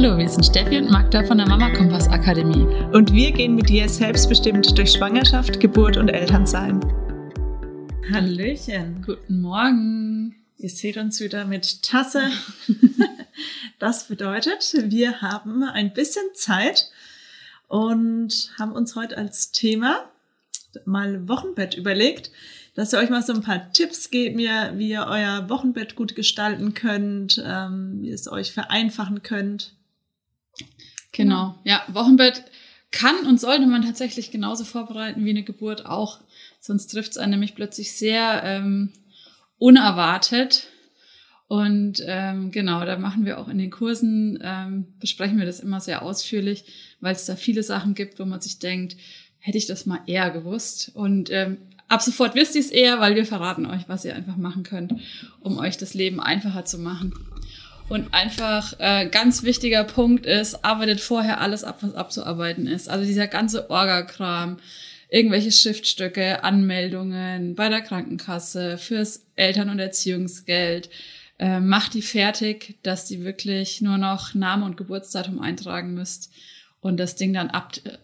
Hallo, wir sind Steffi und Magda von der Mama Kompass Akademie. Und wir gehen mit dir selbstbestimmt durch Schwangerschaft, Geburt und Elternsein. Hallöchen. Guten Morgen. Ihr seht uns wieder mit Tasse. Das bedeutet, wir haben ein bisschen Zeit und haben uns heute als Thema mal Wochenbett überlegt, dass wir euch mal so ein paar Tipps geben, wie ihr euer Wochenbett gut gestalten könnt, wie ihr es euch vereinfachen könnt. Genau, ja, Wochenbett kann und sollte man tatsächlich genauso vorbereiten wie eine Geburt auch. Sonst trifft es einen nämlich plötzlich sehr unerwartet. Und genau, da machen wir auch in den Kursen, besprechen wir das immer sehr ausführlich, weil es da viele Sachen gibt, wo man sich denkt, hätte ich das mal eher gewusst. Und ab sofort wisst ihr es eher, weil wir verraten euch, was ihr einfach machen könnt, um euch das Leben einfacher zu machen. Und einfach ganz wichtiger Punkt ist, arbeitet vorher alles ab, was abzuarbeiten ist. Also dieser ganze Orga-Kram, irgendwelche Schriftstücke, Anmeldungen bei der Krankenkasse, fürs Eltern- und Erziehungsgeld. Macht die fertig, dass die wirklich nur noch Name und Geburtsdatum eintragen müsst und das Ding dann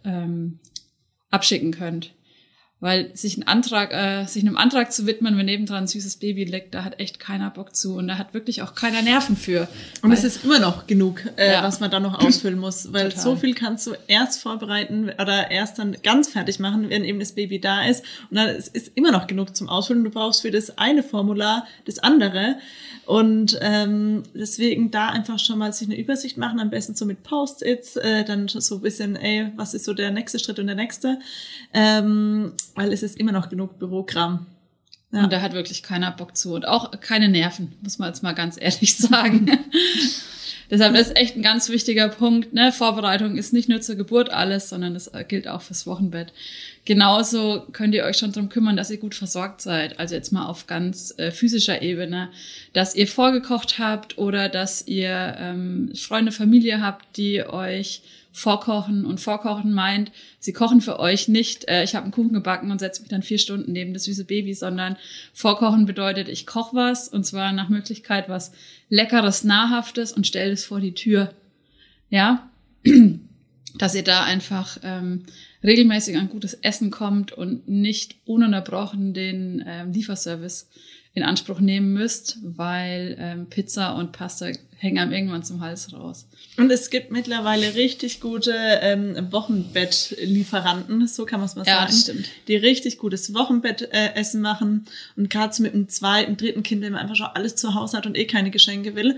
abschicken könnt. Weil sich einem Antrag zu widmen, wenn nebendran ein süßes Baby liegt, da hat echt keiner Bock zu und da hat wirklich auch keiner Nerven für. Und es ist immer noch genug, was man da noch ausfüllen muss, weil Total. So viel kannst du erst vorbereiten oder erst dann ganz fertig machen, wenn eben das Baby da ist. Und dann ist immer noch genug zum Ausfüllen. Du brauchst für das eine Formular das andere. Und deswegen da einfach schon mal sich eine Übersicht machen, am besten so mit Post-its, dann so ein bisschen, was ist so der nächste Schritt und der nächste, weil es ist immer noch genug Bürokram. Ja. Und da hat wirklich keiner Bock zu und auch keine Nerven, muss man jetzt mal ganz ehrlich sagen. Deshalb ist echt ein ganz wichtiger Punkt, ne? Vorbereitung ist nicht nur zur Geburt alles, sondern es gilt auch fürs Wochenbett. Genauso könnt ihr euch schon darum kümmern, dass ihr gut versorgt seid. Also jetzt mal auf ganz physischer Ebene, dass ihr vorgekocht habt oder dass ihr Freunde, Familie habt, die euch vorkochen. Und vorkochen meint, sie kochen für euch nicht, ich habe einen Kuchen gebacken und setze mich dann 4 Stunden neben das süße Baby, sondern vorkochen bedeutet, ich koche was und zwar nach Möglichkeit was Leckeres, Nahrhaftes und stelle es vor die Tür. Ja, dass ihr da einfach regelmäßig an gutes Essen kommt und nicht ununterbrochen den Lieferservice in Anspruch nehmen müsst, weil Pizza und Pasta hängen einem irgendwann zum Hals raus. Und es gibt mittlerweile richtig gute Wochenbettlieferanten, so kann man es mal sagen. Ja, das stimmt. Die richtig gutes Wochenbettessen machen. Und gerade so mit dem 2., 3. Kind, wenn man einfach schon alles zu Hause hat und keine Geschenke will,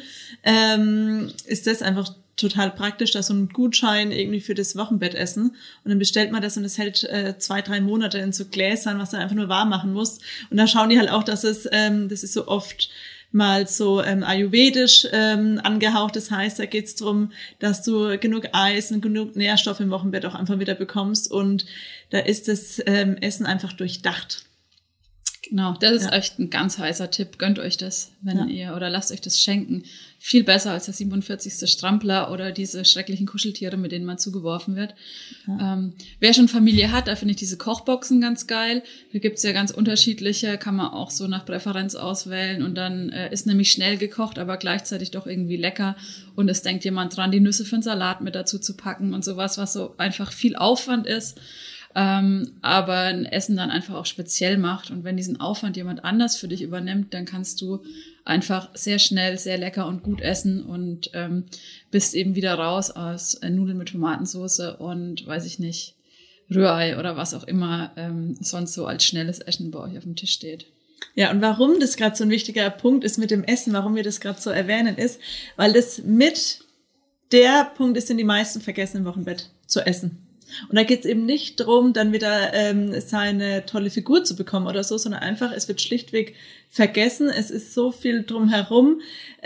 ist das einfach total praktisch, da so ein Gutschein irgendwie für das Wochenbettessen. Und dann bestellt man das und es hält 2, 3 Monate in so Gläsern, was dann einfach nur warm machen muss. Und da schauen die halt auch, dass das ist so oft mal so ayurvedisch angehaucht. Das heißt, da geht's drum, dass du genug Eisen, genug Nährstoffe im Wochenbett auch einfach wieder bekommst. Und da ist das Essen einfach durchdacht. Genau, das ist echt ein ganz heißer Tipp. Gönnt euch das, wenn ihr, oder lasst euch das schenken. Viel besser als der 47. Strampler oder diese schrecklichen Kuscheltiere, mit denen man zugeworfen wird. Ja. Wer schon Familie hat, da finde ich diese Kochboxen ganz geil. Da gibt's ja ganz unterschiedliche, kann man auch so nach Präferenz auswählen und dann ist nämlich schnell gekocht, aber gleichzeitig doch irgendwie lecker und es denkt jemand dran, die Nüsse für einen Salat mit dazu zu packen und sowas, was so einfach viel Aufwand ist. Aber ein Essen dann einfach auch speziell macht. Und wenn diesen Aufwand jemand anders für dich übernimmt, dann kannst du einfach sehr schnell, sehr lecker und gut essen und bist eben wieder raus aus Nudeln mit Tomatensauce und, weiß ich nicht, Rührei oder was auch immer sonst so als schnelles Essen bei euch auf dem Tisch steht. Ja, und warum das gerade so ein wichtiger Punkt ist mit dem Essen, warum wir das gerade so erwähnen, ist, weil das mit der Punkt ist, den die meisten vergessen im Wochenbett, zu essen. Und da geht's eben nicht drum, dann wieder seine tolle Figur zu bekommen oder so, sondern einfach, es wird schlichtweg vergessen. Es ist so viel drumherum.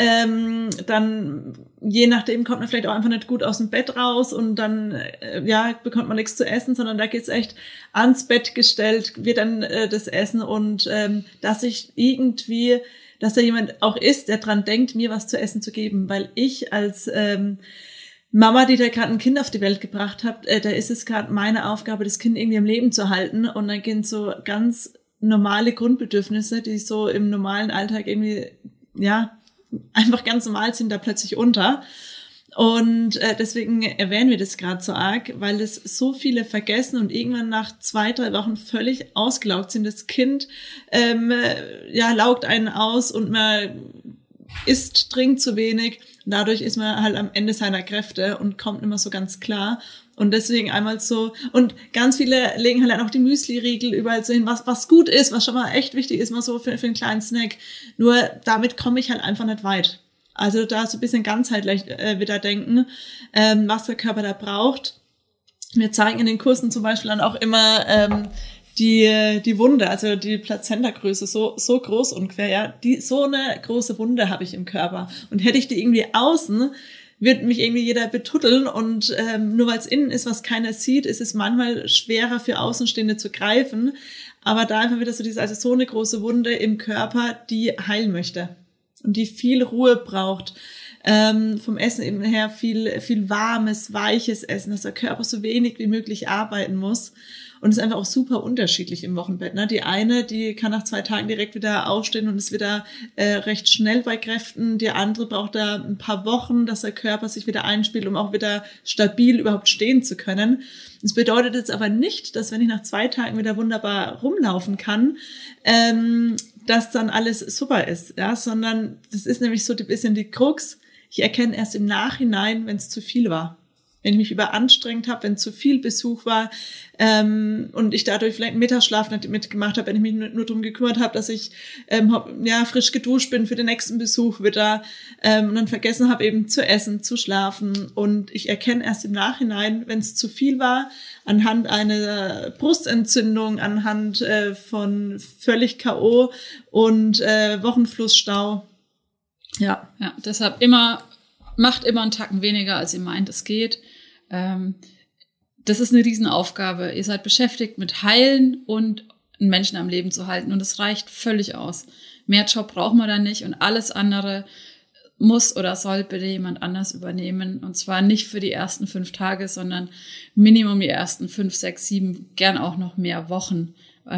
Dann, je nachdem, kommt man vielleicht auch einfach nicht gut aus dem Bett raus und dann, bekommt man nichts zu essen, sondern da geht's echt ans Bett gestellt, wird dann das Essen und dass da jemand auch ist, der dran denkt, mir was zu essen zu geben, weil ich als Mama, die da gerade ein Kind auf die Welt gebracht hat, da ist es gerade meine Aufgabe, das Kind irgendwie am Leben zu halten. Und dann gehen so ganz normale Grundbedürfnisse, die so im normalen Alltag irgendwie, einfach ganz normal sind, da plötzlich unter. Und deswegen erwähnen wir das gerade so arg, weil es so viele vergessen und irgendwann nach 2-3 Wochen völlig ausgelaugt sind. Das Kind laugt einen aus und man isst, trinkt zu wenig. Und dadurch ist man halt am Ende seiner Kräfte und kommt nicht mehr so ganz klar. Und deswegen einmal so, und ganz viele legen halt auch die Müsli-Riegel überall so hin, was gut ist, was schon mal echt wichtig ist, mal so für einen kleinen Snack. Nur damit komme ich halt einfach nicht weit. Also da so ein bisschen ganzheitlich wieder denken, was der Körper da braucht. Wir zeigen in den Kursen zum Beispiel dann auch immer die Wunde, also die Plazentagröße, so groß ungefähr, ja. So eine große Wunde habe ich im Körper. Und hätte ich die irgendwie außen, wird mich irgendwie jeder betuddeln und nur weil es innen ist, was keiner sieht, ist es manchmal schwerer für Außenstehende zu greifen. Aber da einfach wieder so eine große Wunde im Körper, die heilen möchte und die viel Ruhe braucht. Vom Essen eben her viel warmes, weiches Essen, dass der Körper so wenig wie möglich arbeiten muss. Und es ist einfach auch super unterschiedlich im Wochenbett. Ne? Die eine, die kann nach 2 Tagen direkt wieder aufstehen und ist wieder recht schnell bei Kräften. Die andere braucht da ein paar Wochen, dass der Körper sich wieder einspielt, um auch wieder stabil überhaupt stehen zu können. Das bedeutet jetzt aber nicht, dass wenn ich nach 2 Tagen wieder wunderbar rumlaufen kann, dass dann alles super ist, ja, sondern das ist nämlich so ein bisschen die Krux. Ich erkenne erst im Nachhinein, wenn es zu viel war. Wenn ich mich überanstrengt habe, wenn zu viel Besuch war und ich dadurch vielleicht einen Mittagsschlaf nicht mitgemacht habe, wenn ich mich nur darum gekümmert habe, dass ich frisch geduscht bin für den nächsten Besuch wieder und dann vergessen habe eben zu essen, zu schlafen. Und ich erkenne erst im Nachhinein, wenn es zu viel war, anhand einer Brustentzündung, anhand von völlig K.O. und Wochenflussstau. Ja, deshalb macht immer einen Tacken weniger, als ihr meint, es geht. Das ist eine Riesenaufgabe. Ihr seid beschäftigt mit Heilen und einen Menschen am Leben zu halten. Und es reicht völlig aus. Mehr Job braucht man da nicht. Und alles andere muss oder soll bitte jemand anders übernehmen. Und zwar nicht für die ersten 5 Tage, sondern Minimum die ersten 5, 6, 7, gern auch noch mehr Wochen.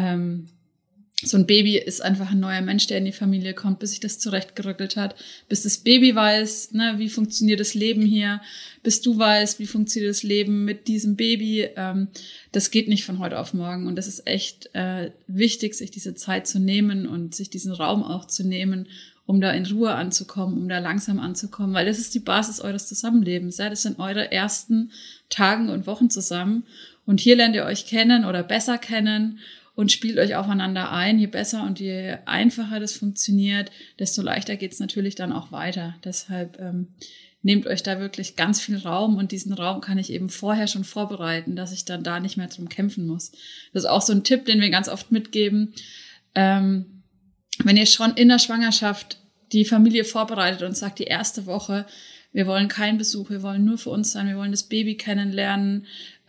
So ein Baby ist einfach ein neuer Mensch, der in die Familie kommt, bis sich das zurechtgerückelt hat, bis das Baby weiß, ne, wie funktioniert das Leben hier, bis du weißt, wie funktioniert das Leben mit diesem Baby. Das geht nicht von heute auf morgen und das ist echt wichtig, sich diese Zeit zu nehmen und sich diesen Raum auch zu nehmen, um da in Ruhe anzukommen, um da langsam anzukommen, weil das ist die Basis eures Zusammenlebens. Ja? Das sind eure ersten Tagen und Wochen zusammen und hier lernt ihr euch kennen oder besser kennen und spielt euch aufeinander ein. Je besser und je einfacher das funktioniert, desto leichter geht's natürlich dann auch weiter. Deshalb nehmt euch da wirklich ganz viel Raum und diesen Raum kann ich eben vorher schon vorbereiten, dass ich dann da nicht mehr drum kämpfen muss. Das ist auch so ein Tipp, den wir ganz oft mitgeben. Wenn ihr schon in der Schwangerschaft die Familie vorbereitet und sagt, die erste Woche, wir wollen keinen Besuch, wir wollen nur für uns sein, wir wollen das Baby kennenlernen,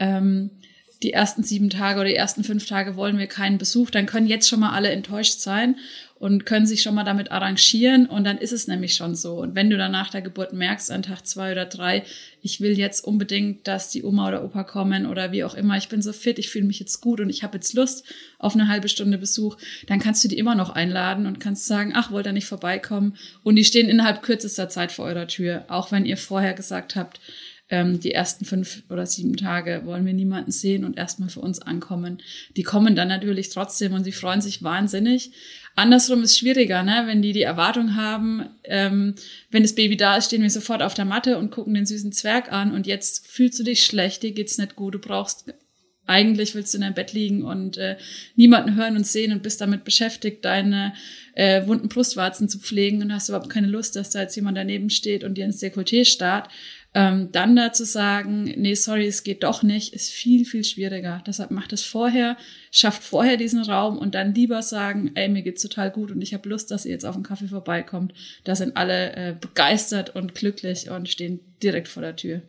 die ersten 7 Tage oder die ersten 5 Tage wollen wir keinen Besuch, dann können jetzt schon mal alle enttäuscht sein und können sich schon mal damit arrangieren und dann ist es nämlich schon so. Und wenn du dann nach der Geburt merkst, an Tag 2 oder 3, ich will jetzt unbedingt, dass die Oma oder Opa kommen oder wie auch immer, ich bin so fit, ich fühle mich jetzt gut und ich habe jetzt Lust auf eine halbe Stunde Besuch, dann kannst du die immer noch einladen und kannst sagen, ach, wollt ihr nicht vorbeikommen? Und die stehen innerhalb kürzester Zeit vor eurer Tür, auch wenn ihr vorher gesagt habt, die ersten 5 oder 7 Tage wollen wir niemanden sehen und erstmal für uns ankommen. Die kommen dann natürlich trotzdem und sie freuen sich wahnsinnig. Andersrum ist schwieriger, ne? Wenn die Erwartung haben, wenn das Baby da ist, stehen wir sofort auf der Matte und gucken den süßen Zwerg an und jetzt fühlst du dich schlecht, dir geht's nicht gut, eigentlich willst du in deinem Bett liegen und niemanden hören und sehen und bist damit beschäftigt, deine wunden Brustwarzen zu pflegen und hast überhaupt keine Lust, dass da jetzt jemand daneben steht und dir ins Dekolleté starrt. Dann dazu sagen, nee, sorry, es geht doch nicht, ist viel, viel schwieriger. Deshalb macht es vorher, schafft vorher diesen Raum und dann lieber sagen, ey, mir geht's total gut und ich habe Lust, dass ihr jetzt auf den Kaffee vorbeikommt. Da sind alle begeistert und glücklich und stehen direkt vor der Tür.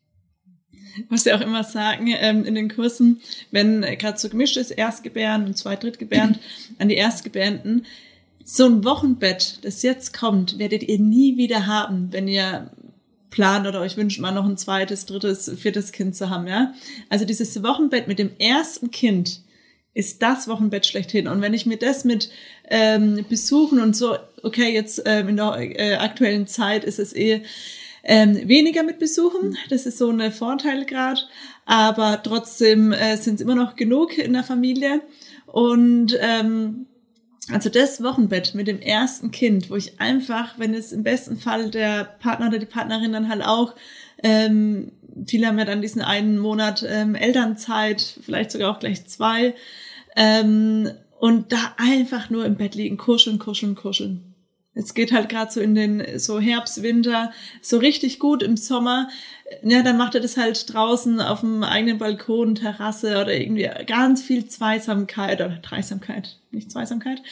Was wir auch immer sagen in den Kursen, wenn gerade so gemischt ist, Erstgebären und Drittgebären, an die Erstgebärenden, so ein Wochenbett, das jetzt kommt, werdet ihr nie wieder haben, wenn ihr plant oder euch wünscht, mal noch ein 2., 3., 4. Kind zu haben, ja. Also dieses Wochenbett mit dem ersten Kind ist das Wochenbett schlechthin. Und wenn ich mir das mit Besuchen und so, okay, jetzt in der aktuellen Zeit ist es weniger mit Besuchen. Das ist so ein Vorteil gerade. Aber trotzdem sind es immer noch genug in der Familie. Und also das Wochenbett mit dem ersten Kind, wo ich einfach, wenn es im besten Fall der Partner oder die Partnerin dann halt auch, viele haben ja dann diesen einen Monat Elternzeit, vielleicht sogar auch gleich 2, und da einfach nur im Bett liegen, kuscheln. Es geht halt gerade so in den so Herbst, Winter so richtig gut im Sommer. Ja, dann macht er das halt draußen auf dem eigenen Balkon, Terrasse oder irgendwie ganz viel Zweisamkeit oder Dreisamkeit, nicht Zweisamkeit.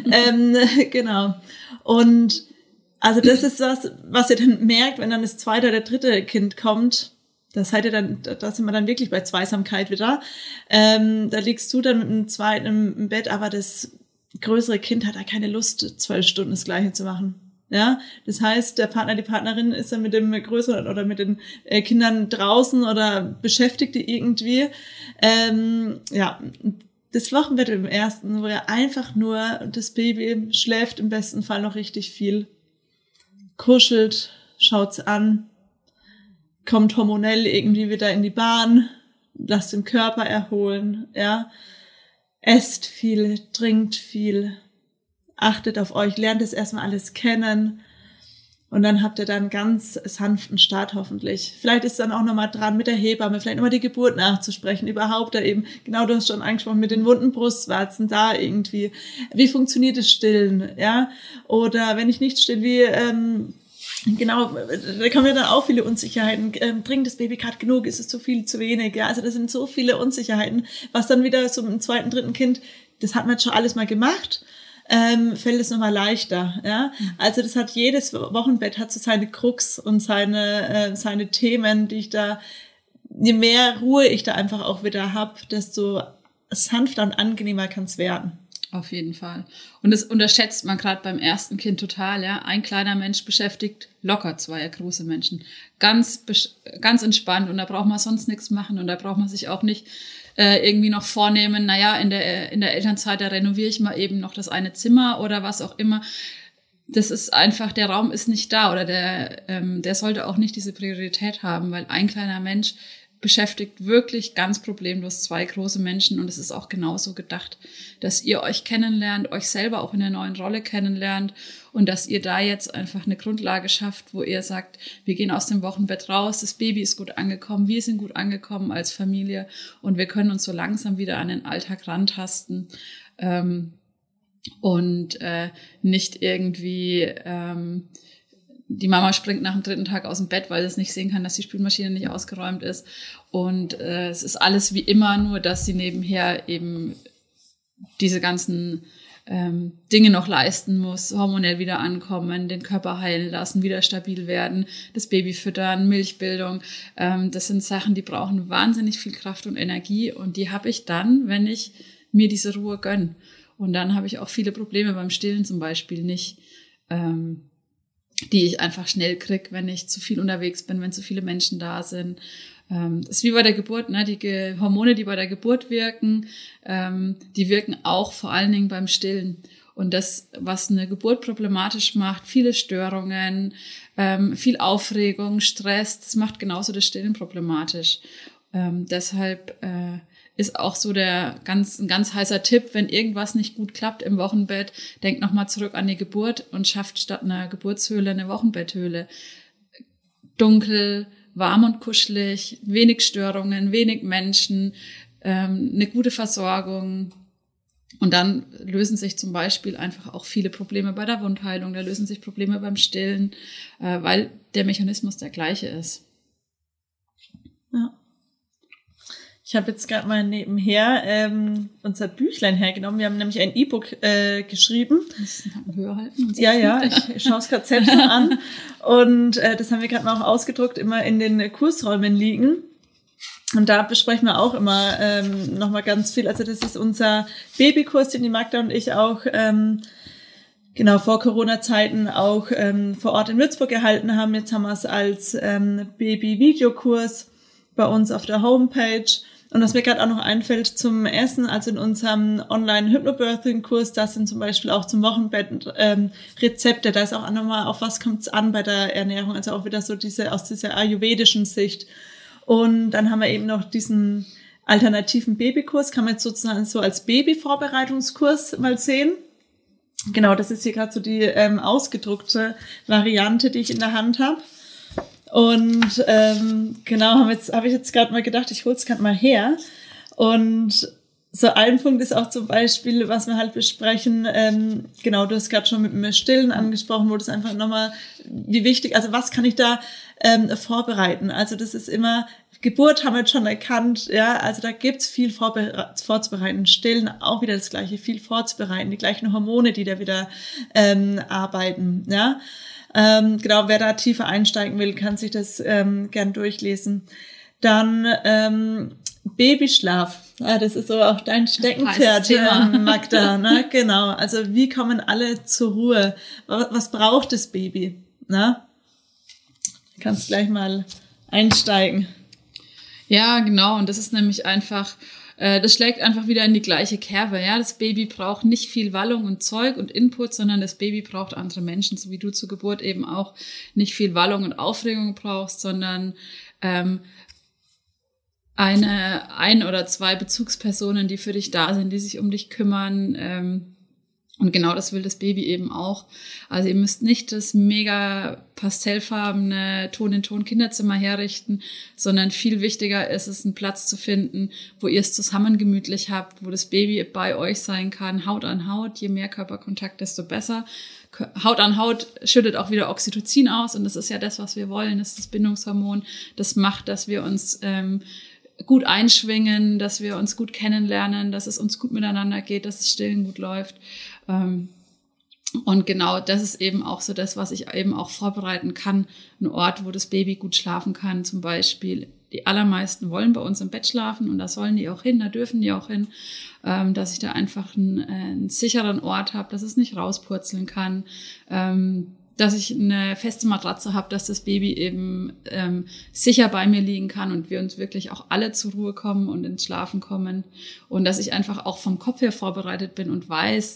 Genau. Und also das ist was ihr dann merkt, wenn dann das zweite oder dritte Kind kommt. Da sind wir dann wirklich bei Zweisamkeit wieder. Da liegst du dann mit dem zweiten im Bett, aber das größere Kind hat da keine Lust, 12 Stunden das Gleiche zu machen. Ja, das heißt, der Partner, die Partnerin ist dann mit dem größeren oder mit den Kindern draußen oder beschäftigt die irgendwie. Ja, das Wochenbett im ersten, wo er einfach nur, das Baby schläft im besten Fall noch richtig viel, kuschelt, schaut's an, kommt hormonell irgendwie wieder in die Bahn, lasst den Körper erholen, ja. Esst viel, trinkt viel, achtet auf euch, lernt es erstmal alles kennen und dann habt ihr dann einen ganz sanften Start hoffentlich. Vielleicht ist dann auch nochmal dran mit der Hebamme, vielleicht nochmal die Geburt nachzusprechen, überhaupt da eben, genau, du hast schon angesprochen, mit den wunden Brustwarzen da irgendwie. Wie funktioniert das Stillen, ja? Oder wenn ich nicht still, genau, da kommen ja dann auch viele Unsicherheiten. Trinkt das Baby gerade genug? Ist es zu viel, zu wenig? Ja, also das sind so viele Unsicherheiten, was dann wieder so im zweiten, dritten Kind, das hat man jetzt schon alles mal gemacht, fällt es nochmal leichter. Ja, also das hat jedes Wochenbett hat so seine Krux und seine Themen, die ich da, je mehr Ruhe ich da einfach auch wieder hab, desto sanfter und angenehmer kann es werden. Auf jeden Fall. Und das unterschätzt man gerade beim ersten Kind total, ja. Ein kleiner Mensch beschäftigt locker 2 große Menschen. Ganz entspannt und da braucht man sonst nichts machen und da braucht man sich auch nicht irgendwie noch vornehmen, naja, in der Elternzeit, da renoviere ich mal eben noch das eine Zimmer oder was auch immer. Das ist einfach, der Raum ist nicht da oder der sollte auch nicht diese Priorität haben, weil ein kleiner Mensch beschäftigt wirklich ganz problemlos 2 große Menschen und es ist auch genauso gedacht, dass ihr euch kennenlernt, euch selber auch in der neuen Rolle kennenlernt und dass ihr da jetzt einfach eine Grundlage schafft, wo ihr sagt, wir gehen aus dem Wochenbett raus, das Baby ist gut angekommen, wir sind gut angekommen als Familie und wir können uns so langsam wieder an den Alltag rantasten und nicht irgendwie die Mama springt nach dem 3. Tag aus dem Bett, weil sie es nicht sehen kann, dass die Spülmaschine nicht ausgeräumt ist. Und es ist alles wie immer, nur dass sie nebenher eben diese ganzen Dinge noch leisten muss, hormonell wieder ankommen, den Körper heilen lassen, wieder stabil werden, das Baby füttern, Milchbildung. Das sind Sachen, die brauchen wahnsinnig viel Kraft und Energie und die habe ich dann, wenn ich mir diese Ruhe gönne. Und dann habe ich auch viele Probleme beim Stillen zum Beispiel nicht, die ich einfach schnell kriege, wenn ich zu viel unterwegs bin, wenn zu viele Menschen da sind. Das ist wie bei der Geburt, ne? Die Hormone, die bei der Geburt wirken, die wirken auch vor allen Dingen beim Stillen. Und das, was eine Geburt problematisch macht, viele Störungen, viel Aufregung, Stress, das macht genauso das Stillen problematisch. Deshalb ist auch so ein ganz heißer Tipp, wenn irgendwas nicht gut klappt im Wochenbett, denkt nochmal zurück an die Geburt und schafft statt einer Geburtshöhle eine Wochenbetthöhle. Dunkel, warm und kuschelig, wenig Störungen, wenig Menschen, eine gute Versorgung. Und dann lösen sich zum Beispiel einfach auch viele Probleme bei der Wundheilung, da lösen sich Probleme beim Stillen, weil der Mechanismus der gleiche ist. Ja. Ich habe jetzt gerade mal nebenher unser Büchlein hergenommen. Wir haben nämlich ein E-Book geschrieben. Das kann höher halten. Ja, ich schaue es gerade selbst an. Und das haben wir gerade mal auch ausgedruckt, immer in den Kursräumen liegen. Und da besprechen wir auch immer nochmal ganz viel. Also das ist unser Babykurs, den die Magda und ich auch genau vor Corona-Zeiten auch vor Ort in Würzburg gehalten haben. Jetzt haben wir es als Baby-Videokurs bei uns auf der Homepage. Und was mir gerade auch noch einfällt zum Essen, also in unserem Online-Hypnobirthing-Kurs, da sind zum Beispiel auch zum Wochenbett Rezepte, da ist auch nochmal, auf was kommt es an bei der Ernährung, also auch wieder so aus dieser ayurvedischen Sicht. Und dann haben wir eben noch diesen alternativen Babykurs, kann man jetzt sozusagen so als Babyvorbereitungskurs mal sehen. Genau, das ist hier gerade so die ausgedruckte Variante, die ich in der Hand habe. Und genau, habe ich jetzt gerade mal gedacht, ich hole es gerade mal her. Und so ein Punkt ist auch zum Beispiel, was wir halt besprechen, genau, du hast gerade schon mit dem Stillen angesprochen, wo das einfach nochmal, wie wichtig, also was kann ich da vorbereiten? Also das ist immer, Geburt haben wir jetzt schon erkannt, ja, also da gibt's viel vorzubereiten. Stillen auch wieder das Gleiche, viel vorzubereiten, die gleichen Hormone, die da wieder arbeiten, ja. Genau, wer da tiefer einsteigen will, kann sich das gern durchlesen. Dann Babyschlaf. Ja, das ist so auch dein Steckenpferd, Magda. Ne? Genau. Also wie kommen alle zur Ruhe? Was braucht das Baby? Na? Du kannst gleich mal einsteigen. Ja, genau. Und das ist nämlich einfach, das schlägt einfach wieder in die gleiche Kerbe. Ja, das Baby braucht nicht viel Wallung und Zeug und Input, sondern das Baby braucht andere Menschen, so wie du zur Geburt eben auch nicht viel Wallung und Aufregung brauchst, sondern ein oder zwei Bezugspersonen, die für dich da sind, die sich um dich kümmern. Und genau das will das Baby eben auch. Also ihr müsst nicht das mega pastellfarbene Ton-in-Ton-Kinderzimmer herrichten, sondern viel wichtiger ist es, einen Platz zu finden, wo ihr es zusammen gemütlich habt, wo das Baby bei euch sein kann, Haut an Haut. Je mehr Körperkontakt, desto besser. Haut an Haut schüttet auch wieder Oxytocin aus und das ist ja das, was wir wollen. Das ist das Bindungshormon. Das macht, dass wir uns gut einschwingen, dass wir uns gut kennenlernen, dass es uns gut miteinander geht, dass das Stillen gut läuft. Und genau das ist eben auch so das, was ich eben auch vorbereiten kann. Ein Ort, wo das Baby gut schlafen kann. Zum Beispiel, die allermeisten wollen bei uns im Bett schlafen und da sollen die auch hin, da dürfen die auch hin, dass ich da einfach einen sicheren Ort habe, dass es nicht rauspurzeln kann, dass ich eine feste Matratze habe, dass das Baby eben sicher bei mir liegen kann und wir uns wirklich auch alle zur Ruhe kommen und ins Schlafen kommen und dass ich einfach auch vom Kopf her vorbereitet bin und weiß,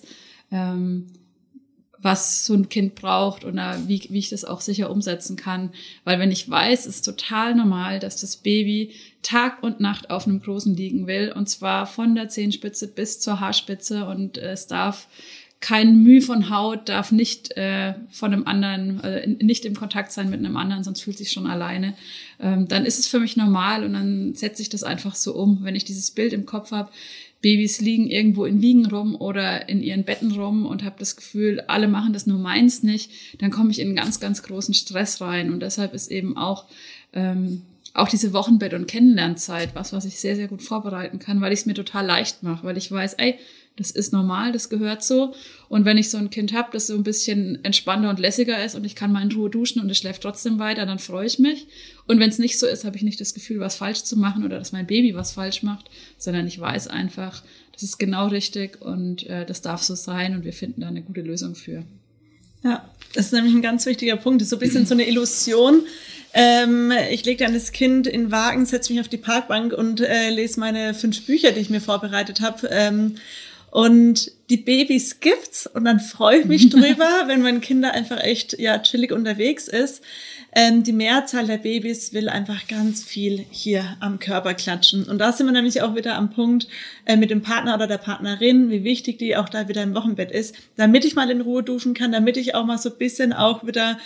was so ein Kind braucht oder wie ich das auch sicher umsetzen kann. Weil wenn ich weiß, ist total normal, dass das Baby Tag und Nacht auf einem Großen liegen will und zwar von der Zehenspitze bis zur Haarspitze und es darf kein Mühe von Haut, darf nicht von einem anderen, nicht im Kontakt sein mit einem anderen, sonst fühlt sich schon alleine. Dann ist es für mich normal und dann setze ich das einfach so um. Wenn ich dieses Bild im Kopf habe, Babys liegen irgendwo in Wiegen rum oder in ihren Betten rum und habe das Gefühl, alle machen das, nur meins nicht, dann komme ich in einen ganz, ganz großen Stress rein. Und deshalb ist eben auch diese Wochenbett- und Kennenlernzeit was ich sehr, sehr gut vorbereiten kann, weil ich es mir total leicht mache, weil ich weiß, das ist normal, das gehört so. Und wenn ich so ein Kind habe, das so ein bisschen entspannter und lässiger ist und ich kann mal in Ruhe duschen und es schläft trotzdem weiter, dann freue ich mich. Und wenn es nicht so ist, habe ich nicht das Gefühl, was falsch zu machen oder dass mein Baby was falsch macht, sondern ich weiß einfach, das ist genau richtig und das darf so sein und wir finden da eine gute Lösung für. Ja, das ist nämlich ein ganz wichtiger Punkt. Das ist so ein bisschen so eine Illusion. Ich lege dann das Kind in den Wagen, setze mich auf die Parkbank und lese meine 5 Bücher, die ich mir vorbereitet habe. Und die Babys gibt's und dann freue ich mich drüber, wenn mein Kind da einfach echt chillig unterwegs ist. Die Mehrzahl der Babys will einfach ganz viel hier am Körper klatschen. Und da sind wir nämlich auch wieder am Punkt mit dem Partner oder der Partnerin, wie wichtig die auch da wieder im Wochenbett ist, damit ich mal in Ruhe duschen kann, damit ich auch mal so ein bisschen auch wieder,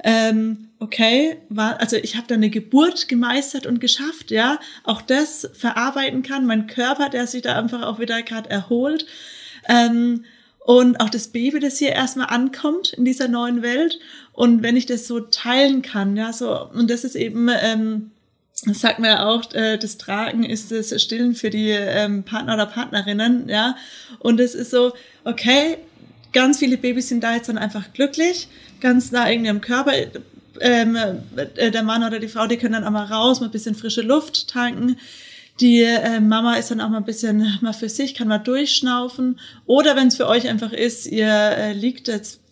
also ich habe da eine Geburt gemeistert und geschafft, ja, auch das verarbeiten kann, mein Körper, der sich da einfach auch wieder gerade erholt. Und auch das Baby, das hier erstmal ankommt in dieser neuen Welt. Und wenn ich das so teilen kann, ja, so, und das ist eben, das sagt man ja auch, das Tragen ist das Stillen für die Partner oder Partnerinnen, ja. Und es ist so, okay, ganz viele Babys sind da jetzt dann einfach glücklich, ganz nah irgendwie am Körper. Der Mann oder die Frau, die können dann auch mal raus, mal ein bisschen frische Luft tanken. Die Mama ist dann auch mal ein bisschen mal für sich, kann mal durchschnaufen. Oder wenn es für euch einfach ist, ihr liegt jetzt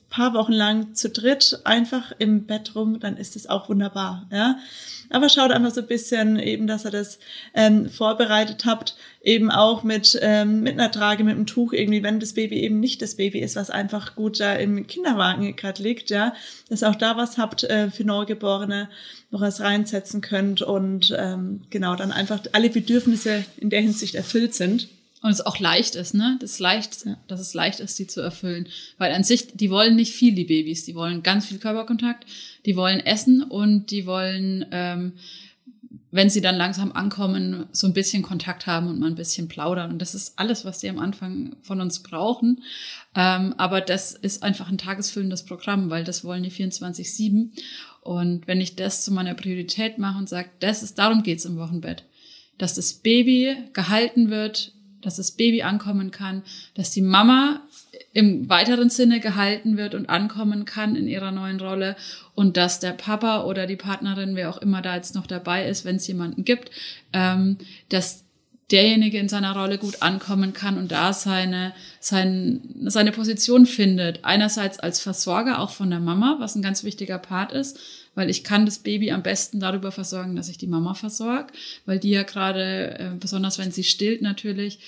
paar Wochen lang zu dritt einfach im Bett rum, dann ist es auch wunderbar, ja. Aber schaut einfach so ein bisschen eben, dass ihr das vorbereitet habt, eben auch mit einer Trage, mit einem Tuch irgendwie, wenn das Baby eben nicht das Baby ist, was einfach gut da im Kinderwagen gerade liegt, ja, dass auch da was habt für Neugeborene, noch was reinsetzen könnt und genau, dann einfach alle Bedürfnisse in der Hinsicht erfüllt sind. Und es auch leicht ist, ne? Dass es leicht ist, die zu erfüllen. Weil an sich, die wollen nicht viel, die Babys. Die wollen ganz viel Körperkontakt, die wollen essen und die wollen, wenn sie dann langsam ankommen, so ein bisschen Kontakt haben und mal ein bisschen plaudern. Und das ist alles, was die am Anfang von uns brauchen. Aber das ist einfach ein tagesfüllendes Programm, weil das wollen die 24/7. Und wenn ich das zu meiner Priorität mache und sage, darum geht's im Wochenbett, dass das Baby gehalten wird, dass das Baby ankommen kann, dass die Mama im weiteren Sinne gehalten wird und ankommen kann in ihrer neuen Rolle und dass der Papa oder die Partnerin, wer auch immer da jetzt noch dabei ist, wenn es jemanden gibt, dass derjenige in seiner Rolle gut ankommen kann und da seine Position findet. Einerseits als Versorger auch von der Mama, was ein ganz wichtiger Part ist, weil ich kann das Baby am besten darüber versorgen, dass ich die Mama versorge, weil die ja gerade, besonders wenn sie stillt natürlich,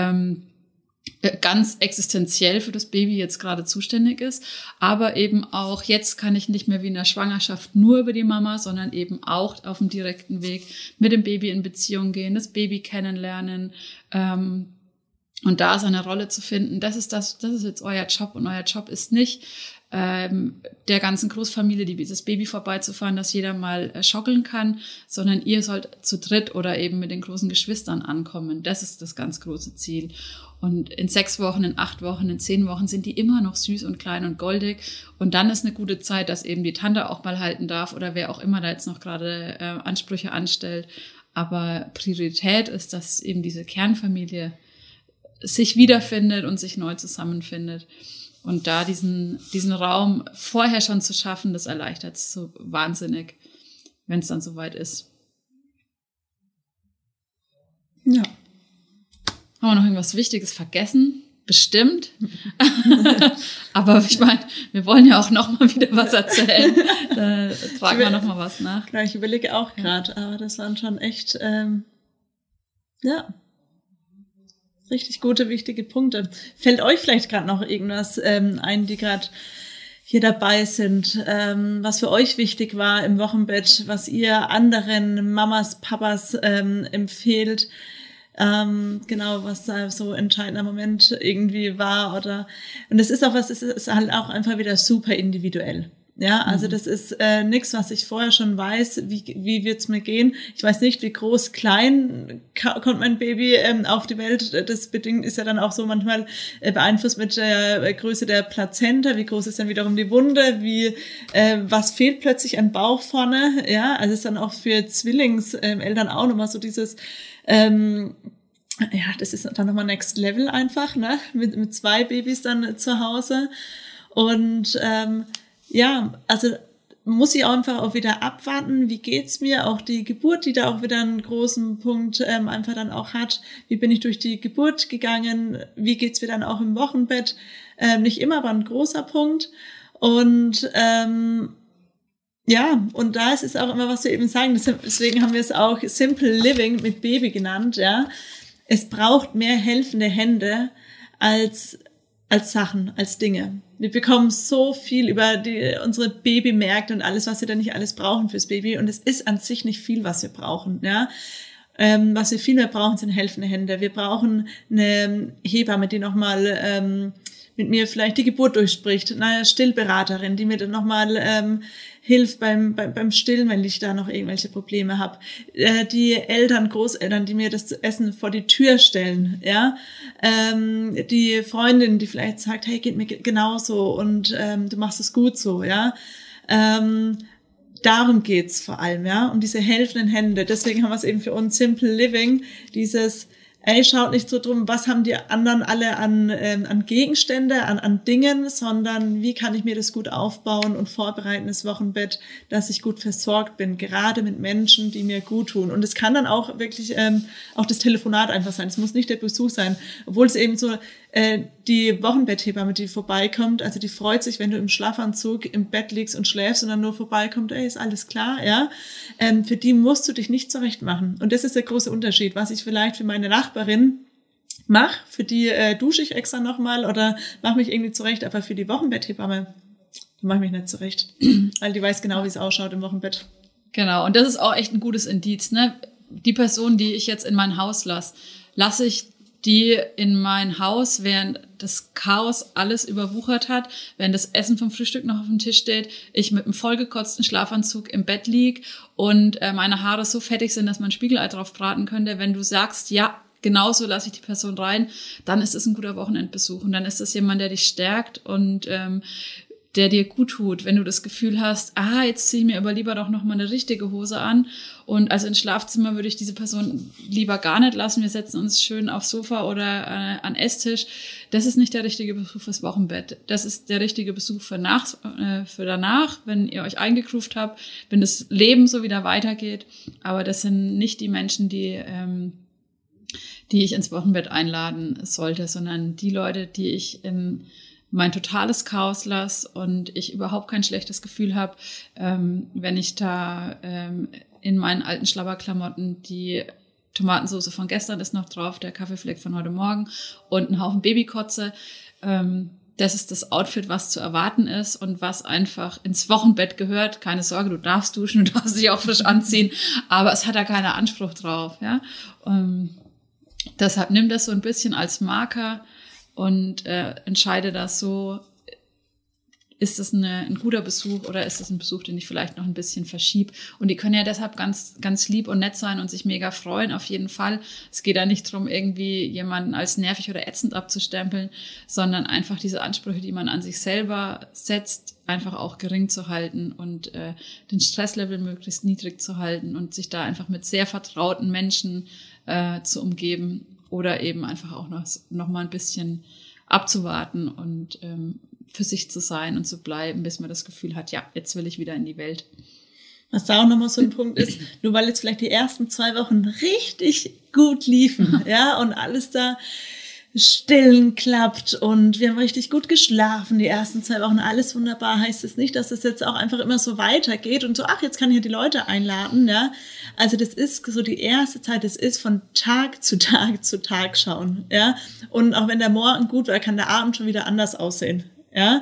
ganz existenziell für das Baby jetzt gerade zuständig ist. Aber eben auch, jetzt kann ich nicht mehr wie in der Schwangerschaft nur über die Mama, sondern eben auch auf dem direkten Weg mit dem Baby in Beziehung gehen, das Baby kennenlernen, und da seine Rolle zu finden. Das ist jetzt euer Job und euer Job ist nicht, der ganzen Großfamilie das Baby vorbeizufahren, dass jeder mal schaukeln kann, sondern ihr sollt zu dritt oder eben mit den großen Geschwistern ankommen. Das ist das ganz große Ziel. Und in 6 Wochen, in 8 Wochen, in 10 Wochen sind die immer noch süß und klein und goldig. Und dann ist eine gute Zeit, dass eben die Tante auch mal halten darf oder wer auch immer da jetzt noch gerade Ansprüche anstellt. Aber Priorität ist, dass eben diese Kernfamilie sich wiederfindet und sich neu zusammenfindet. Und da diesen Raum vorher schon zu schaffen, das erleichtert es so wahnsinnig, wenn es dann soweit ist. Ja. Haben wir noch irgendwas Wichtiges vergessen? Bestimmt. Aber ich meine, wir wollen ja auch noch mal wieder was erzählen. Da tragen wir noch mal was nach. Klar, ich überlege auch gerade, aber das waren schon echt, richtig gute, wichtige Punkte. Fällt euch vielleicht gerade noch irgendwas ein, die gerade hier dabei sind, was für euch wichtig war im Wochenbett, was ihr anderen Mamas, Papas empfehlt? Genau, was da so ein entscheidender Moment irgendwie war und es ist auch es ist halt auch einfach wieder super individuell. Ja, also das ist nichts, was ich vorher schon weiß, wie wird's mir gehen. Ich weiß nicht, wie groß, klein kommt mein Baby auf die Welt. Das bedingt ist ja dann auch so manchmal beeinflusst mit der Größe der Plazenta. Wie groß ist dann wiederum die Wunde? Was fehlt plötzlich an Bauch vorne? Ja, also ist dann auch für Zwillingseltern auch nochmal so dieses das ist dann nochmal Next Level einfach, ne? Mit 2 Babys dann zu Hause. Und also muss ich auch einfach auch wieder abwarten, wie geht's mir, auch die Geburt, die da auch wieder einen großen Punkt einfach dann auch hat. Wie bin ich durch die Geburt gegangen? Wie geht's mir dann auch im Wochenbett? Nicht immer, aber ein großer Punkt. Und und da ist es auch immer, was wir eben sagen, deswegen haben wir es auch Simple Living mit Baby genannt, ja. Es braucht mehr helfende Hände als Sachen, als Dinge. Wir bekommen so viel über unsere Babymärkte und alles, was wir da nicht alles brauchen fürs Baby. Und es ist an sich nicht viel, was wir brauchen, ja. Was wir viel mehr brauchen, sind helfende Hände. Wir brauchen eine Hebamme, die nochmal mit mir vielleicht die Geburt durchspricht, eine Stillberaterin, die mir dann nochmal hilft beim Stillen, wenn ich da noch irgendwelche Probleme habe. Die Eltern, Großeltern, die mir das Essen vor die Tür stellen, ja. Die Freundin, die vielleicht sagt, hey, geht mir genauso und du machst es gut so, ja. Darum geht's vor allem, ja, um diese helfenden Hände. Deswegen haben wir es eben für uns Simple Living, dieses schaut nicht so drum, was haben die anderen alle an Gegenstände, an Dingen, sondern wie kann ich mir das gut aufbauen und vorbereiten, das Wochenbett, dass ich gut versorgt bin, gerade mit Menschen, die mir gut tun. Und es kann dann auch wirklich auch das Telefonat einfach sein. Es muss nicht der Besuch sein, obwohl es eben so die Wochenbetthebamme, die vorbeikommt, also die freut sich, wenn du im Schlafanzug im Bett liegst und schläfst und dann nur vorbeikommt, ey, ist alles klar, ja. Für die musst du dich nicht zurecht machen. Und das ist der große Unterschied, was ich vielleicht für meine Nachbarin mache, für die dusche ich extra nochmal oder mache mich irgendwie zurecht, aber für die Wochenbetthebamme mache ich mich nicht zurecht, weil die weiß genau, wie es ausschaut im Wochenbett. Genau, und das ist auch echt ein gutes Indiz, ne? Die Person, die ich jetzt in mein Haus lasse ich die in mein Haus, während das Chaos alles überwuchert hat, während das Essen vom Frühstück noch auf dem Tisch steht, ich mit einem vollgekotzten Schlafanzug im Bett lieg und meine Haare so fettig sind, dass man Spiegelei drauf braten könnte. Wenn du sagst, ja, genauso lasse ich die Person rein, dann ist es ein guter Wochenendbesuch und dann ist das jemand, der dich stärkt und der dir gut tut, wenn du das Gefühl hast, jetzt ziehe ich mir aber lieber doch noch mal eine richtige Hose an und also ins Schlafzimmer würde ich diese Person lieber gar nicht lassen, wir setzen uns schön aufs Sofa oder an Esstisch. Das ist nicht der richtige Besuch fürs Wochenbett. Das ist der richtige Besuch für danach, wenn ihr euch eingegroovt habt, wenn das Leben so wieder weitergeht. Aber das sind nicht die Menschen, die ich ins Wochenbett einladen sollte, sondern die Leute, die ich in mein totales Chaos lasse und ich überhaupt kein schlechtes Gefühl habe, wenn ich da in meinen alten Schlabberklamotten die Tomatensauce von gestern ist noch drauf, der Kaffeefleck von heute Morgen und ein Haufen Babykotze. Das ist das Outfit, was zu erwarten ist und was einfach ins Wochenbett gehört. Keine Sorge, du darfst duschen, du darfst dich auch frisch anziehen, aber es hat da keinen Anspruch drauf. Ja? Deshalb nimm das so ein bisschen als Marker und entscheide das so, ist das ein guter Besuch oder ist das ein Besuch, den ich vielleicht noch ein bisschen verschiebe? Und die können ja deshalb ganz, ganz lieb und nett sein und sich mega freuen, auf jeden Fall. Es geht da nicht darum, irgendwie jemanden als nervig oder ätzend abzustempeln, sondern einfach diese Ansprüche, die man an sich selber setzt, einfach auch gering zu halten und den Stresslevel möglichst niedrig zu halten und sich da einfach mit sehr vertrauten Menschen zu umgeben oder eben einfach auch noch mal ein bisschen abzuwarten und für sich zu sein und zu bleiben, bis man das Gefühl hat, ja, jetzt will ich wieder in die Welt. Was da auch nochmal so ein Punkt ist, nur weil jetzt vielleicht die ersten 2 Wochen richtig gut liefen, ja, und alles da stillen klappt und wir haben richtig gut geschlafen die ersten 2 Wochen, alles wunderbar, heißt es nicht, dass es jetzt auch einfach immer so weitergeht und so, jetzt kann ich ja die Leute einladen, ja. Also das ist so die erste Zeit, das ist von Tag zu Tag zu Tag schauen, ja. Und auch wenn der Morgen gut war, kann der Abend schon wieder anders aussehen, ja.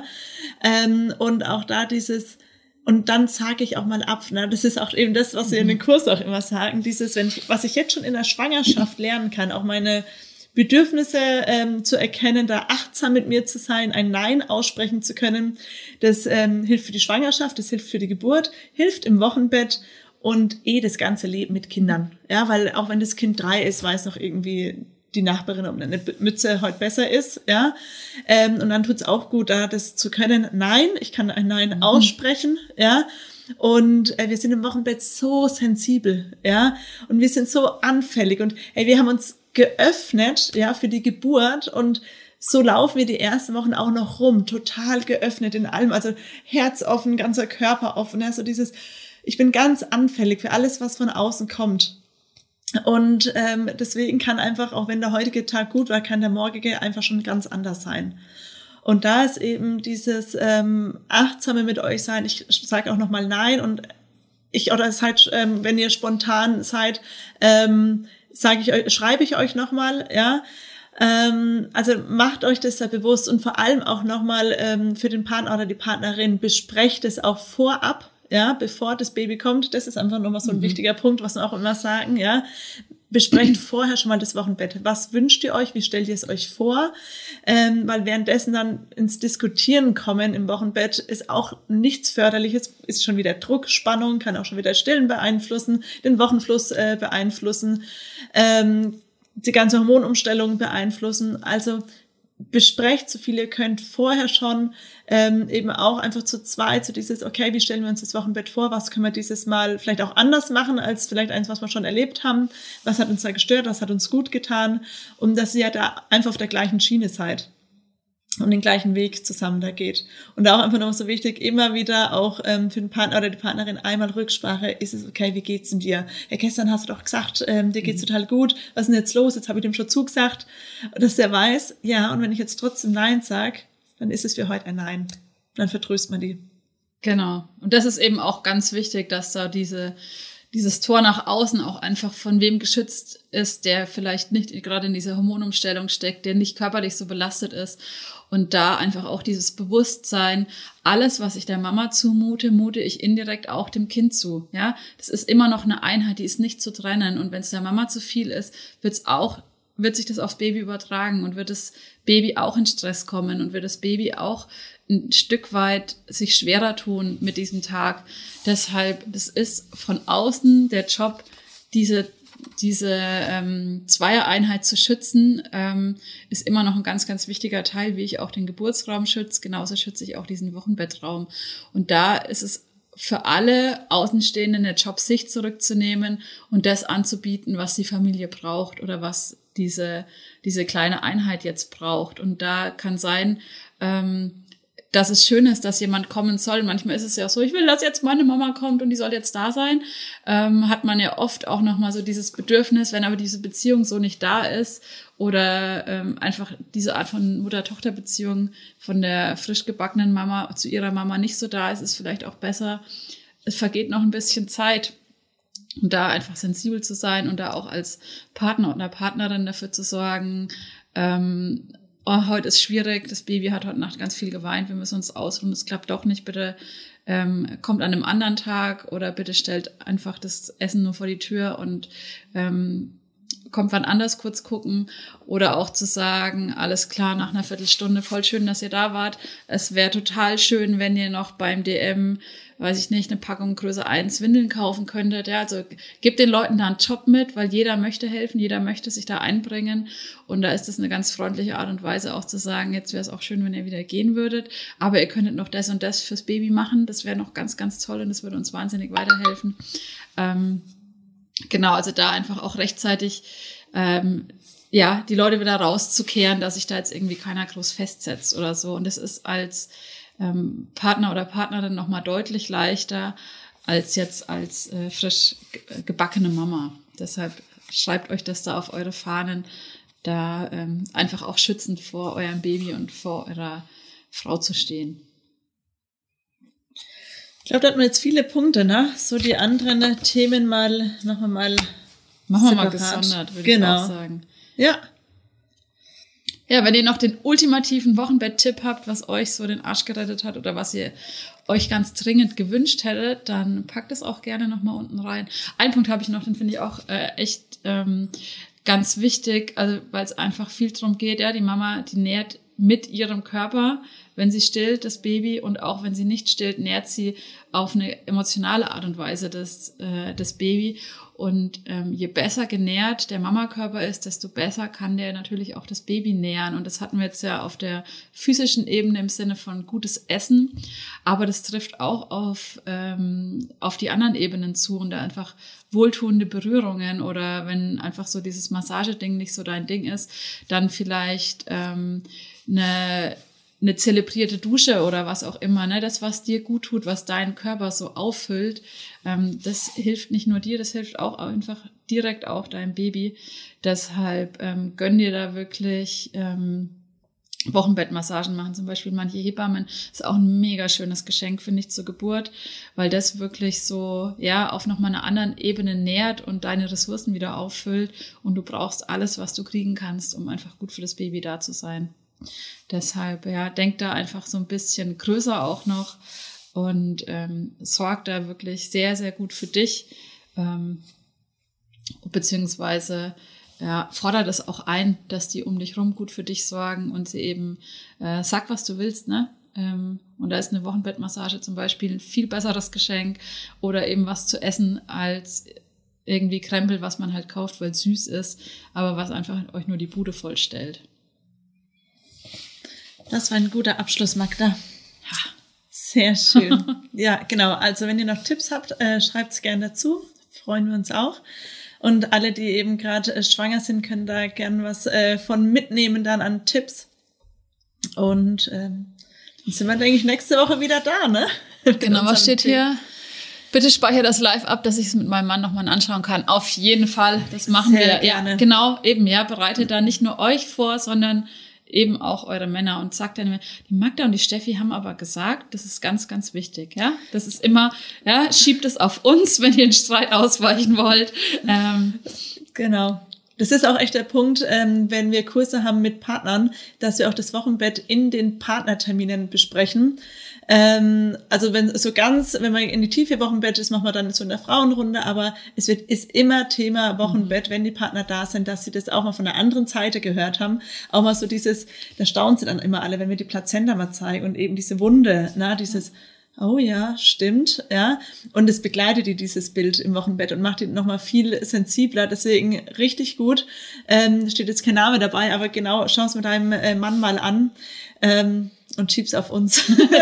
Und auch da und dann sage ich auch mal ab, ne? Das ist auch eben das, was wir in den Kurs auch immer sagen, was ich jetzt schon in der Schwangerschaft lernen kann, auch meine Bedürfnisse zu erkennen, da achtsam mit mir zu sein, ein Nein aussprechen zu können, das hilft für die Schwangerschaft, das hilft für die Geburt, hilft im Wochenbett und das ganze Leben mit Kindern. Ja, weil auch wenn das Kind 3 ist, weiß noch irgendwie die Nachbarin, ob eine Mütze heute besser ist, ja. Und dann tut's auch gut, da das zu können. Nein, ich kann ein Nein aussprechen, ja. Und wir sind im Wochenbett so sensibel, ja. Und wir sind so anfällig und wir haben uns geöffnet, ja, für die Geburt und so laufen wir die ersten Wochen auch noch rum, total geöffnet in allem, also Herz offen, ganzer Körper offen, ja, so dieses, ich bin ganz anfällig für alles, was von außen kommt. Und deswegen kann einfach, auch wenn der heutige Tag gut war, kann der morgige einfach schon ganz anders sein. Und da ist eben dieses achtsame mit euch sein, ich sage auch nochmal Nein und wenn ihr spontan seid, schreibe ich euch nochmal, ja. Also macht euch das da bewusst und vor allem auch nochmal für den Partner oder die Partnerin, besprecht es auch vorab, ja, bevor das Baby kommt. Das ist einfach nochmal so ein wichtiger Punkt, was wir auch immer sagen, ja. Besprecht vorher schon mal das Wochenbett. Was wünscht ihr euch? Wie stellt ihr es euch vor? Weil währenddessen dann ins Diskutieren kommen im Wochenbett ist auch nichts Förderliches, ist schon wieder Druck, Spannung, kann auch schon wieder Stillen beeinflussen, den Wochenfluss beeinflussen, die ganze Hormonumstellung beeinflussen. Also besprecht so viel ihr könnt vorher schon, eben auch einfach zu zweit, so dieses, okay, wie stellen wir uns das Wochenbett vor, was können wir dieses Mal vielleicht auch anders machen, als vielleicht eins, was wir schon erlebt haben, was hat uns da gestört, was hat uns gut getan, und dass ihr da einfach auf der gleichen Schiene seid. und den gleichen Weg zusammen da geht. Und auch einfach noch so wichtig, immer wieder auch für den Partner oder die Partnerin einmal Rücksprache, ist es okay, wie geht's denn dir? Ja, gestern hast du doch gesagt, dir geht's total gut, was ist denn jetzt los? Jetzt habe ich dem schon zugesagt, dass der weiß, ja, und wenn ich jetzt trotzdem Nein sage, dann ist es für heute ein Nein. Dann vertröst man die. Genau. Und das ist eben auch ganz wichtig, dass da dieses Tor nach außen auch einfach von wem geschützt ist, der vielleicht nicht gerade in dieser Hormonumstellung steckt, der nicht körperlich so belastet ist. Und da einfach auch dieses Bewusstsein, alles, was ich der Mama zumute, mute ich indirekt auch dem Kind zu. Ja, das ist immer noch eine Einheit, die ist nicht zu trennen. Und wenn es der Mama zu viel ist, wird sich das aufs Baby übertragen und wird das Baby auch in Stress kommen und wird das Baby auch ein Stück weit sich schwerer tun mit diesem Tag. Deshalb, das ist von außen der Job, diese Zweier-Einheit zu schützen, ist immer noch ein ganz, ganz wichtiger Teil, wie ich auch den Geburtsraum schütze. Genauso schütze ich auch diesen Wochenbettraum. Und da ist es für alle Außenstehenden der Job, sich zurückzunehmen und das anzubieten, was die Familie braucht oder was diese kleine Einheit jetzt braucht. Und da kann sein, dass es schön ist, dass jemand kommen soll. Manchmal ist es ja so, ich will, dass jetzt meine Mama kommt und die soll jetzt da sein. Hat man ja oft auch nochmal so dieses Bedürfnis, wenn aber diese Beziehung so nicht da ist oder einfach diese Art von Mutter-Tochter-Beziehung von der frisch gebackenen Mama zu ihrer Mama nicht so da ist, ist vielleicht auch besser. Es vergeht noch ein bisschen Zeit. Und da einfach sensibel zu sein und da auch als Partner oder Partnerin dafür zu sorgen, heute ist schwierig, das Baby hat heute Nacht ganz viel geweint, wir müssen uns ausruhen, es klappt doch nicht, bitte kommt an einem anderen Tag oder bitte stellt einfach das Essen nur vor die Tür und kommt wann anders kurz gucken oder auch zu sagen, alles klar, nach einer Viertelstunde, voll schön, dass ihr da wart. Es wäre total schön, wenn ihr noch beim DM, weiß ich nicht, eine Packung Größe 1 Windeln kaufen könntet. Ja, also gebt den Leuten da einen Job mit, weil jeder möchte helfen, jeder möchte sich da einbringen. Und da ist es eine ganz freundliche Art und Weise auch zu sagen, jetzt wäre es auch schön, wenn ihr wieder gehen würdet. Aber ihr könntet noch das und das fürs Baby machen. Das wäre noch ganz, ganz toll und das würde uns wahnsinnig weiterhelfen. Genau, also da einfach auch rechtzeitig die Leute wieder rauszukehren, dass sich da jetzt irgendwie keiner groß festsetzt oder so. Und das ist als Partner oder Partnerin nochmal deutlich leichter als jetzt als frisch gebackene Mama. Deshalb schreibt euch das da auf eure Fahnen, da einfach auch schützend vor eurem Baby und vor eurer Frau zu stehen. Ich glaube, da hat man jetzt viele Punkte, ne? So die anderen Themen machen wir mal gesondert, würde ich auch sagen. Ja. Ja, wenn ihr noch den ultimativen Wochenbett-Tipp habt, was euch so den Arsch gerettet hat oder was ihr euch ganz dringend gewünscht hättet, dann packt es auch gerne nochmal unten rein. Einen Punkt habe ich noch, den finde ich auch echt ganz wichtig, also weil es einfach viel drum geht, ja, die Mama, die nährt mit ihrem Körper, wenn sie stillt, das Baby, und auch wenn sie nicht stillt, nährt sie auf eine emotionale Art und Weise das Baby. Und je besser genährt der Mamakörper ist, desto besser kann der natürlich auch das Baby nähren. Und das hatten wir jetzt ja auf der physischen Ebene im Sinne von gutes Essen. Aber das trifft auch auf die anderen Ebenen zu und da einfach wohltuende Berührungen oder wenn einfach so dieses Massageding nicht so dein Ding ist, dann vielleicht eine zelebrierte Dusche oder was auch immer, ne? Das, was dir gut tut, was deinen Körper so auffüllt, das hilft nicht nur dir, das hilft auch einfach direkt auch deinem Baby. Deshalb gönn dir da wirklich Wochenbettmassagen machen, zum Beispiel manche Hebammen, ist auch ein mega schönes Geschenk, finde ich, zur Geburt, weil das wirklich so, ja, auf nochmal einer anderen Ebene nährt und deine Ressourcen wieder auffüllt und du brauchst alles, was du kriegen kannst, um einfach gut für das Baby da zu sein. Deshalb, ja, denk da einfach so ein bisschen größer auch noch und sorg da wirklich sehr, sehr gut für dich, beziehungsweise ja, fordere das auch ein, dass die um dich rum gut für dich sorgen und sie eben sag, was du willst, ne? Und da ist eine Wochenbettmassage zum Beispiel ein viel besseres Geschenk oder eben was zu essen als irgendwie Krempel, was man halt kauft, weil es süß ist, aber was einfach euch nur die Bude vollstellt. Das war ein guter Abschluss, Magda. Ja, sehr schön. Ja, genau. Also wenn ihr noch Tipps habt, schreibt es gerne dazu. Freuen wir uns auch. Und alle, die eben gerade schwanger sind, können da gerne was von mitnehmen dann an Tipps. Und dann sind wir, denke ich, nächste Woche wieder da, ne? Genau, was steht hier? Bitte speichere das live ab, dass ich es mit meinem Mann nochmal anschauen kann. Auf jeden Fall, das machen Sehr wir. gerne. Ja, genau, eben, ja, bereitet da nicht nur euch vor, sondern eben auch eure Männer und sagt dann, die Magda und die Steffi haben aber gesagt, das ist ganz, ganz wichtig, ja. Das ist immer, ja, schiebt es auf uns, wenn ihr einen Streit ausweichen wollt. Genau. Das ist auch echt der Punkt, wenn wir Kurse haben mit Partnern, dass wir auch das Wochenbett in den Partnerterminen besprechen. Also wenn man in die Tiefe Wochenbett ist, machen wir dann so in der Frauenrunde, aber ist immer Thema Wochenbett, wenn die Partner da sind, dass sie das auch mal von der anderen Seite gehört haben. Auch mal so da staunen sie dann immer alle, wenn wir die Plazenta mal zeigen und eben diese Wunde, oh ja, stimmt, ja. Und es begleitet dieses Bild im Wochenbett und macht ihn nochmal viel sensibler. Deswegen richtig gut. Steht jetzt kein Name dabei, aber genau, schau es mit deinem Mann mal an und schieb's auf uns.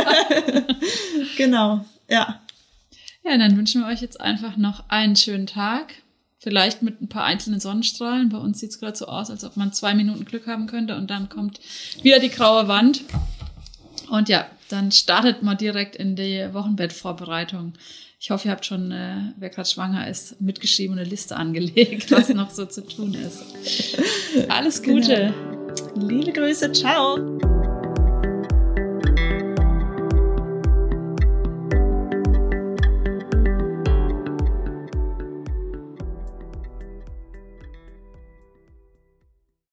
Genau, ja. Ja, dann wünschen wir euch jetzt einfach noch einen schönen Tag. Vielleicht mit ein paar einzelnen Sonnenstrahlen. Bei uns sieht's gerade so aus, als ob man 2 Minuten Glück haben könnte und dann kommt wieder die graue Wand. Und ja, dann startet mal direkt in die Wochenbettvorbereitung. Ich hoffe, ihr habt schon, wer gerade schwanger ist, mitgeschrieben, eine Liste angelegt, was noch so zu tun ist. Alles Gute. Genau. Liebe Grüße, ciao.